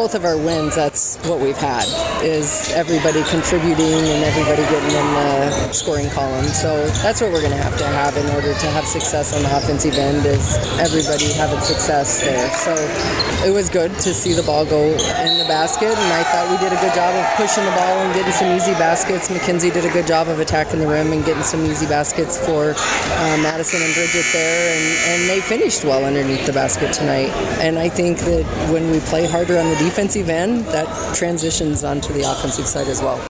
both of our wins, that's what we've had, is everybody contributing and everybody getting in the scoring column. So that's what we're going to have in order to have success on the offensive end, is everybody having success there. So it was good to see the ball go in the basket, and I thought we did a good job of pushing the ball and getting some easy baskets. Mackenzie did a good job of attacking the rim and getting some easy baskets for Madison and Bridget there, and they finished well underneath the basket tonight. And I think that when we play harder on the defensive end, that transitions onto the offensive side as well.